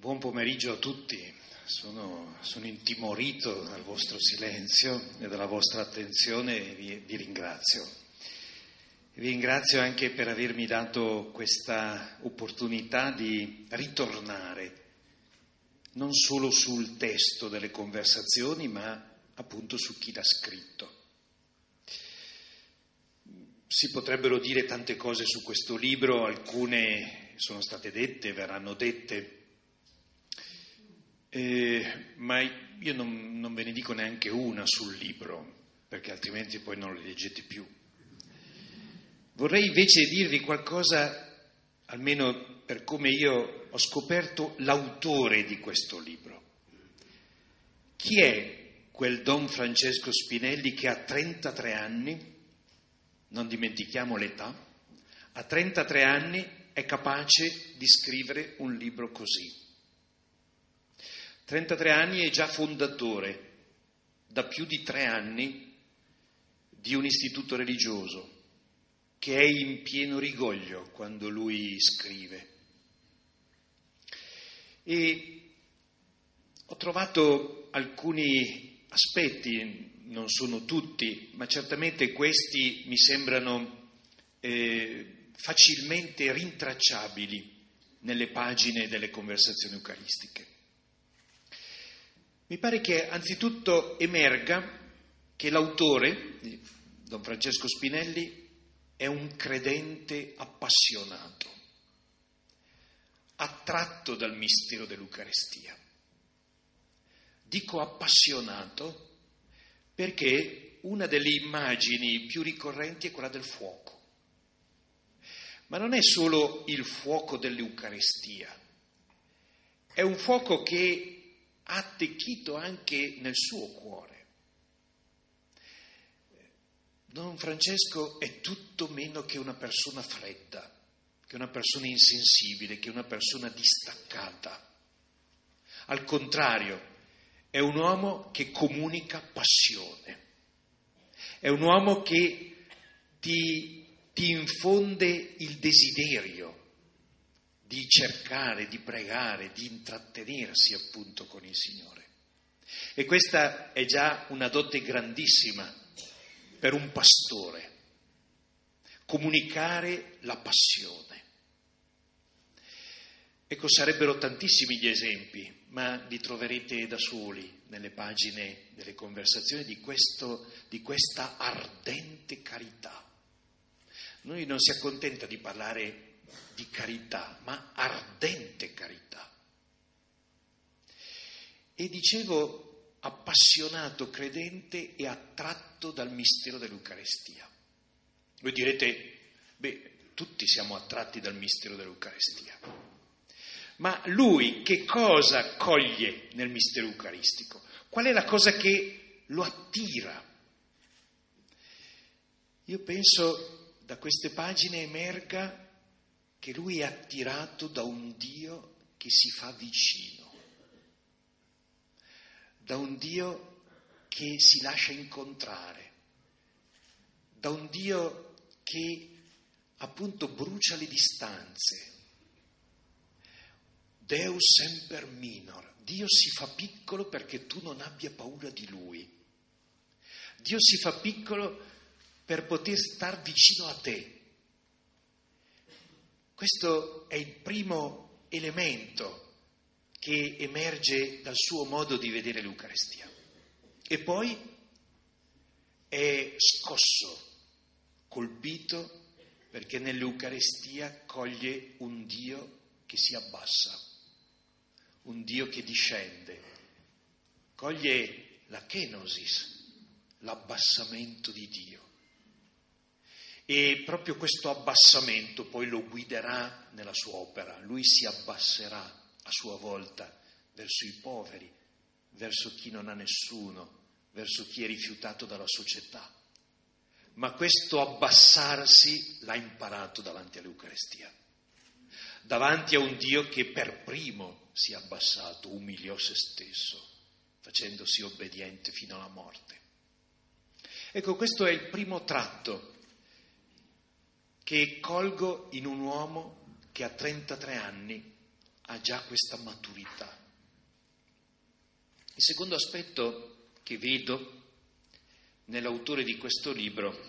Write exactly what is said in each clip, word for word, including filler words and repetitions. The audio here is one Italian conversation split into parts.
Buon pomeriggio a tutti, sono, sono intimorito dal vostro silenzio e dalla vostra attenzione e vi, vi ringrazio. Vi ringrazio anche per avermi dato questa opportunità di ritornare non solo sul testo delle conversazioni, ma appunto su chi l'ha scritto. Si potrebbero dire tante cose su questo libro, alcune sono state dette, verranno dette. Eh, ma io non, non ve ne dico neanche una sul libro, perché altrimenti poi non lo leggete più. Vorrei invece dirvi qualcosa, almeno per come io ho scoperto l'autore di questo libro. Chi è quel Don Francesco Spinelli che a trentatré anni, non dimentichiamo l'età, a trentatré anni è capace di scrivere un libro così? trentatré anni e già fondatore, da più di tre anni, di un istituto religioso, che è in pieno rigoglio quando lui scrive. E ho trovato alcuni aspetti, non sono tutti, ma certamente questi mi sembrano eh, facilmente rintracciabili nelle pagine delle conversazioni eucaristiche. Mi pare che anzitutto emerga che l'autore, Don Francesco Spinelli, è un credente appassionato, attratto dal mistero dell'Eucaristia. Dico appassionato perché una delle immagini più ricorrenti è quella del fuoco. Ma non è solo il fuoco dell'Eucaristia, è un fuoco che ha attecchito anche nel suo cuore. Don Francesco è tutto meno che una persona fredda, che una persona insensibile, che una persona distaccata. Al contrario, è un uomo che comunica passione, è un uomo che ti, ti infonde il desiderio di cercare, di pregare, di intrattenersi appunto con il Signore. E questa è già una dote grandissima per un pastore, comunicare la passione. Ecco, sarebbero tantissimi gli esempi, ma li troverete da soli nelle pagine delle conversazioni di, questo, di questa ardente carità. Noi non si accontenta di parlare di carità, ma ardente carità. E dicevo appassionato, credente e attratto dal mistero dell'Eucaristia. Voi direte, beh, tutti siamo attratti dal mistero dell'Eucaristia. Ma lui che cosa coglie nel mistero eucaristico? Qual è la cosa che lo attira? Io penso da queste pagine emerga che lui è attirato da un Dio che si fa vicino, da un Dio che si lascia incontrare, da un Dio che appunto brucia le distanze. Deus semper minor, Dio si fa piccolo perché tu non abbia paura di Lui. Dio si fa piccolo per poter star vicino a te. Questo è il primo elemento che emerge dal suo modo di vedere l'Eucaristia. E poi è scosso, colpito, perché nell'Eucaristia coglie un Dio che si abbassa, un Dio che discende, coglie la kenosis, l'abbassamento di Dio. E proprio questo abbassamento poi lo guiderà nella sua opera. Lui si abbasserà a sua volta verso i poveri, verso chi non ha nessuno, verso chi è rifiutato dalla società. Ma questo abbassarsi l'ha imparato davanti all'Eucaristia, davanti a un Dio che per primo si è abbassato, umiliò se stesso, facendosi obbediente fino alla morte. Ecco, questo è il primo tratto che colgo in un uomo che a trentatré anni ha già questa maturità. Il secondo aspetto che vedo nell'autore di questo libro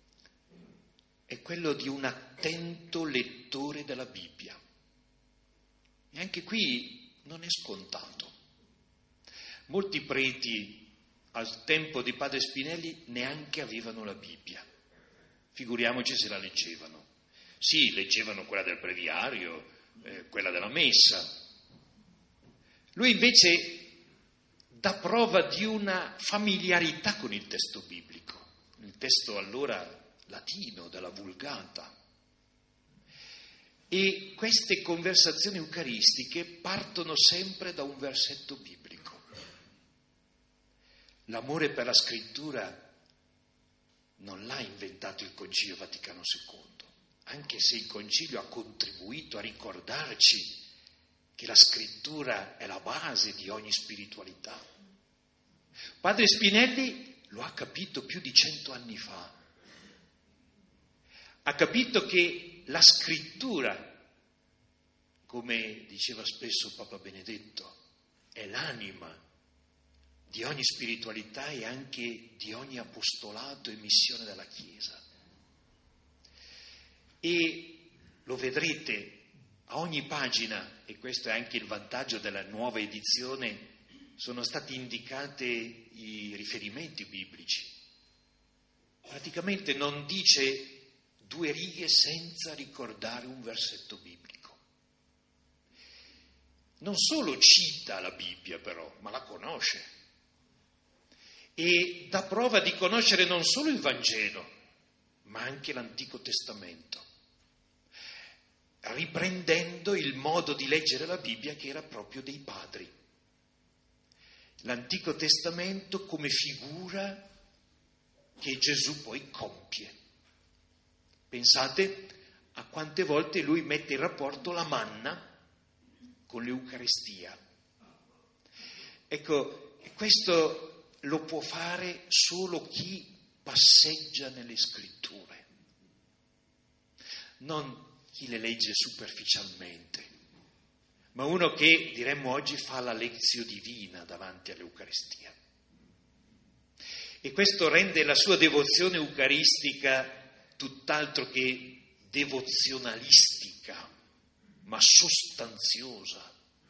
è quello di un attento lettore della Bibbia. E anche qui non è scontato. Molti preti al tempo di padre Spinelli neanche avevano la Bibbia, figuriamoci se la leggevano. Sì, leggevano quella del breviario, eh, quella della messa. Lui invece dà prova di una familiarità con il testo biblico, il testo allora latino, della Vulgata. E queste conversazioni eucaristiche partono sempre da un versetto biblico. L'amore per la scrittura non l'ha inventato il Concilio Vaticano secondo, anche se il Concilio ha contribuito a ricordarci che la scrittura è la base di ogni spiritualità. Padre Spinelli lo ha capito più di cento anni fa. Ha capito che la scrittura, come diceva spesso Papa Benedetto, è l'anima di ogni spiritualità e anche di ogni apostolato e missione della Chiesa. E lo vedrete a ogni pagina, e questo è anche il vantaggio della nuova edizione, sono stati indicati i riferimenti biblici. Praticamente non dice due righe senza ricordare un versetto biblico. Non solo cita la Bibbia però, ma la conosce. E dà prova di conoscere non solo il Vangelo, ma anche l'Antico Testamento, riprendendo il modo di leggere la Bibbia che era proprio dei padri. L'Antico Testamento come figura che Gesù poi compie. Pensate a quante volte lui mette in rapporto la manna con l'Eucaristia. Ecco, questo lo può fare solo chi passeggia nelle scritture, non chi le legge superficialmente, ma uno che, diremmo oggi, fa la lezio divina davanti all'Eucaristia. E questo rende la sua devozione eucaristica tutt'altro che devozionalistica, ma sostanziosa.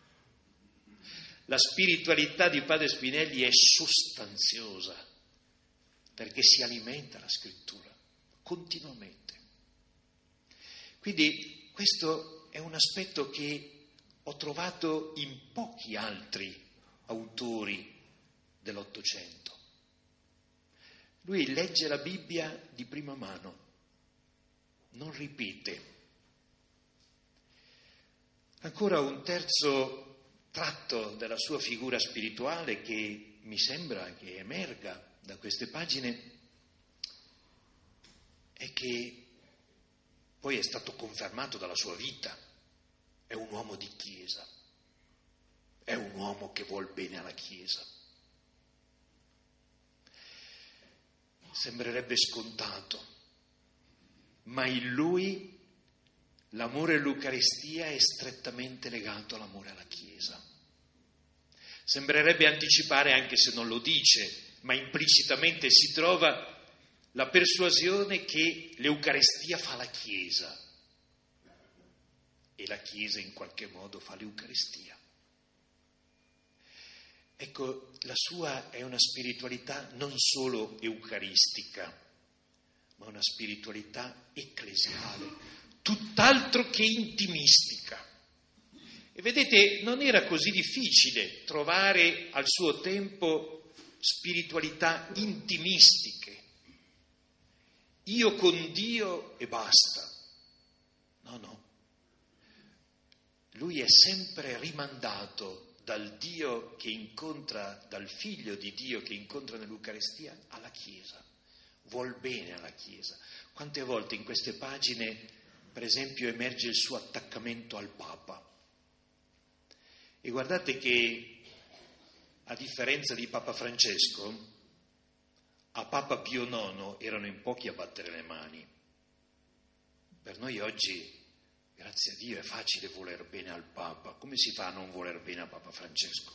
La spiritualità di padre Spinelli è sostanziosa, perché si alimenta la scrittura continuamente. Quindi questo è un aspetto che ho trovato in pochi altri autori dell'Ottocento. Lui legge la Bibbia di prima mano, non ripete. Ancora un terzo tratto della sua figura spirituale che mi sembra che emerga da queste pagine è che poi è stato confermato dalla sua vita. È un uomo di Chiesa, è un uomo che vuol bene alla Chiesa. Sembrerebbe scontato, ma in lui l'amore all'Eucaristia è strettamente legato all'amore alla Chiesa. Sembrerebbe anticipare, anche se non lo dice, ma implicitamente si trova la persuasione che l'Eucaristia fa la Chiesa e la Chiesa in qualche modo fa l'Eucaristia. Ecco, la sua è una spiritualità non solo eucaristica, ma una spiritualità ecclesiale, tutt'altro che intimistica. E vedete, non era così difficile trovare al suo tempo spiritualità intimistiche. Io con Dio e basta. No, no. Lui è sempre rimandato dal Dio che incontra, dal Figlio di Dio che incontra nell'Eucaristia alla Chiesa. Vuol bene alla Chiesa. Quante volte in queste pagine, per esempio, emerge il suo attaccamento al Papa. E guardate che, a differenza di Papa Francesco, a Papa Pio nono erano in pochi a battere le mani. Per noi oggi grazie a Dio è facile voler bene al Papa. Come si fa a non voler bene a Papa Francesco?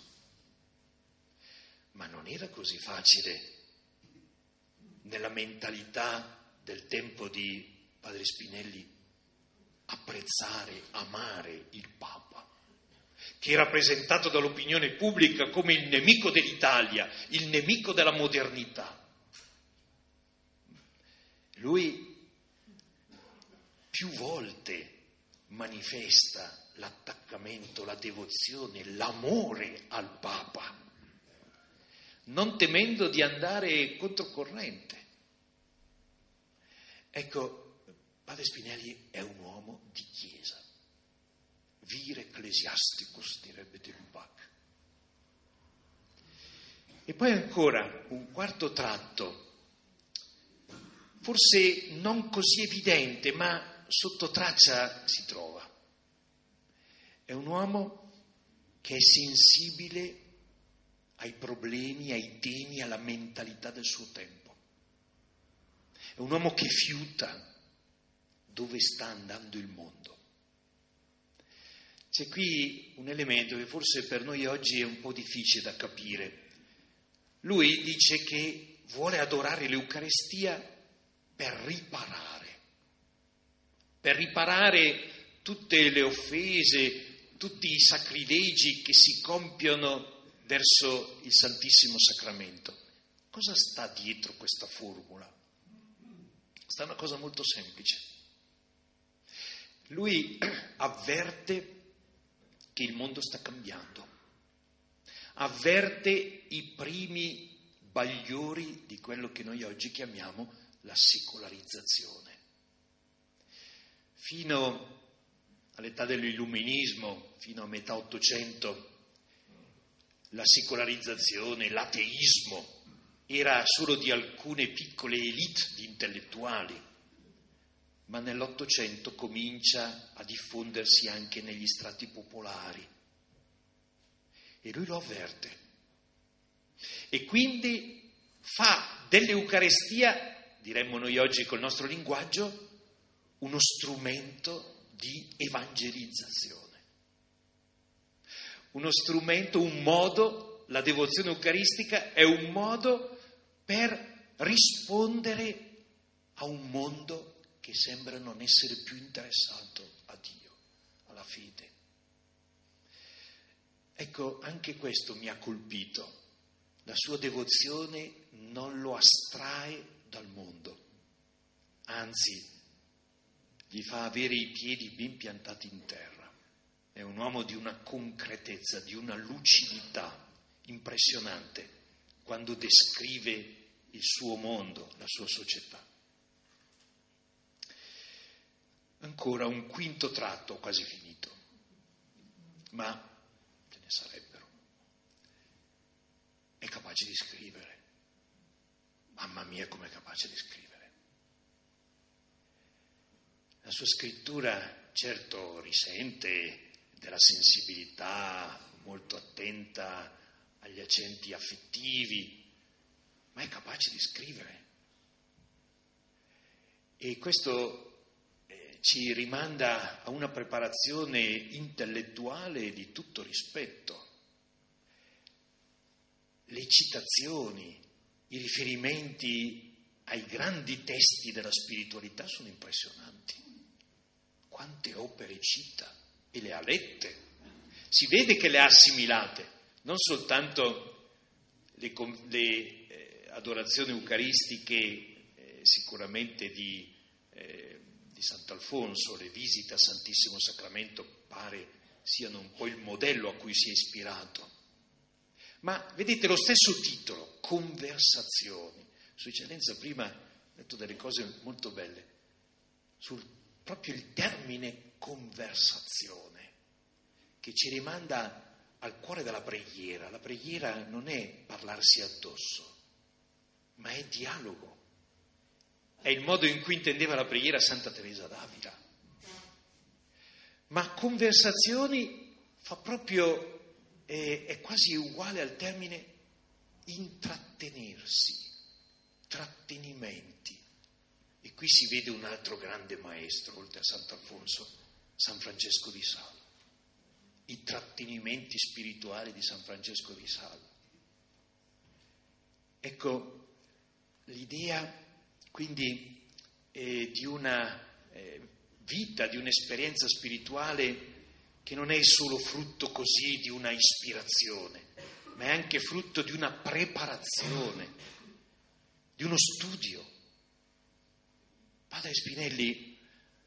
Ma non era così facile nella mentalità del tempo di Padre Spinelli apprezzare, amare il Papa, che era presentato dall'opinione pubblica come il nemico dell'Italia, il nemico della modernità. Lui più volte manifesta l'attaccamento, la devozione, l'amore al Papa, non temendo di andare controcorrente. Ecco, Padre Spinelli è un uomo di chiesa, vir ecclesiasticus, direbbe Del Lubac. E poi ancora un quarto tratto, forse non così evidente, ma sotto traccia si trova. È un uomo che è sensibile ai problemi, ai temi, alla mentalità del suo tempo. È un uomo che fiuta dove sta andando il mondo. C'è qui un elemento che forse per noi oggi è un po' difficile da capire. Lui dice che vuole adorare l'Eucaristia per riparare, per riparare tutte le offese, tutti i sacrilegi che si compiono verso il Santissimo Sacramento. Cosa sta dietro questa formula? Sta una cosa molto semplice. Lui avverte che il mondo sta cambiando, avverte i primi bagliori di quello che noi oggi chiamiamo la secolarizzazione. Fino all'età dell'illuminismo, fino a metà Ottocento, la secolarizzazione, l'ateismo era solo di alcune piccole elite di intellettuali, ma nell'Ottocento comincia a diffondersi anche negli strati popolari. E lui lo avverte. E quindi fa dell'Eucarestia, diremmo noi oggi col nostro linguaggio, uno strumento di evangelizzazione. Uno strumento, un modo, la devozione eucaristica è un modo per rispondere a un mondo che sembra non essere più interessato a Dio, alla fede. Ecco, anche questo mi ha colpito. La sua devozione non lo astrae dal mondo, anzi, gli fa avere i piedi ben piantati in terra. È un uomo di una concretezza, di una lucidità impressionante quando descrive il suo mondo, la sua società. Ancora un quinto tratto, ho quasi finito, ma ce ne sarebbero. È capace di scrivere. Mamma mia, com'è capace di scrivere. La sua scrittura, certo, risente della sensibilità, molto attenta agli accenti affettivi, ma è capace di scrivere. E questo ci rimanda a una preparazione intellettuale di tutto rispetto. Le citazioni, i riferimenti ai grandi testi della spiritualità sono impressionanti. Quante opere cita e le ha lette. Si vede che le ha assimilate, non soltanto le, le eh, adorazioni eucaristiche eh, sicuramente di eh, di Sant'Alfonso, le visite al Santissimo Sacramento pare siano un po' il modello a cui si è ispirato. Ma vedete lo stesso titolo, Conversazioni. Sua Eccellenza prima ha detto delle cose molto belle, sul proprio il termine conversazione, che ci rimanda al cuore della preghiera. La preghiera non è parlarsi addosso, ma è dialogo. È il modo in cui intendeva la preghiera Santa Teresa d'Avila. Ma conversazioni fa proprio, è, è quasi uguale al termine intrattenersi, trattenimenti. E qui si vede un altro grande maestro, oltre a Sant'Alfonso, San Francesco di Sales, i trattenimenti spirituali di San Francesco di Sales. Ecco, l'idea quindi eh, di una eh, vita, di un'esperienza spirituale che non è solo frutto così di una ispirazione, ma è anche frutto di una preparazione, di uno studio. Padre Spinelli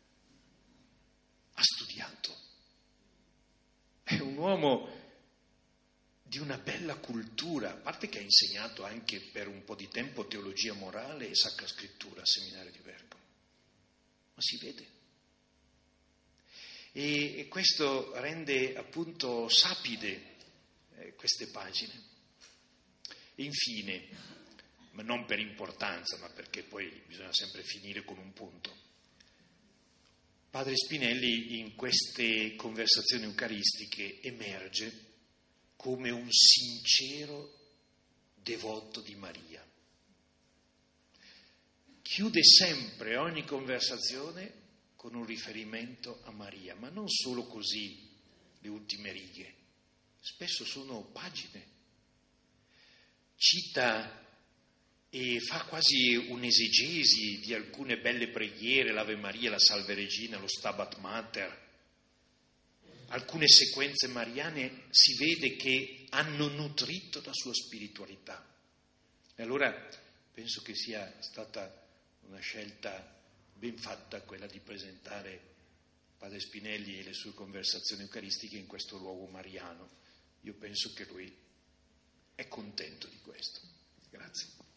ha studiato, è un uomo di una bella cultura, a parte che ha insegnato anche per un po' di tempo teologia morale e Sacra Scrittura al seminario di Bergamo, ma si vede. E questo rende appunto sapide eh, queste pagine. E infine, ma non per importanza, ma perché poi bisogna sempre finire con un punto, Padre Spinelli in queste conversazioni eucaristiche emerge come un sincero devoto di Maria. Chiude sempre ogni conversazione con un riferimento a Maria, ma non solo così, le ultime righe, spesso sono pagine. Cita e fa quasi un'esegesi di alcune belle preghiere, l'Ave Maria, la Salve Regina, lo Stabat Mater. Alcune sequenze mariane si vede che hanno nutrito la sua spiritualità. E allora penso che sia stata una scelta ben fatta quella di presentare Padre Spinelli e le sue conversazioni eucaristiche in questo luogo mariano. Io penso che lui è contento di questo. Grazie.